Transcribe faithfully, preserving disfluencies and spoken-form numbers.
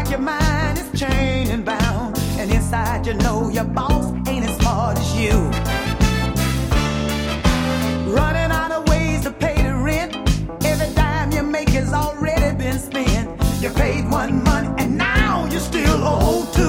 your mind is chained and bound, and inside you know your boss ain't as smart as you. Running out of ways to pay the rent. Every dime you make has already been spent. You paid one month and now you still owe two.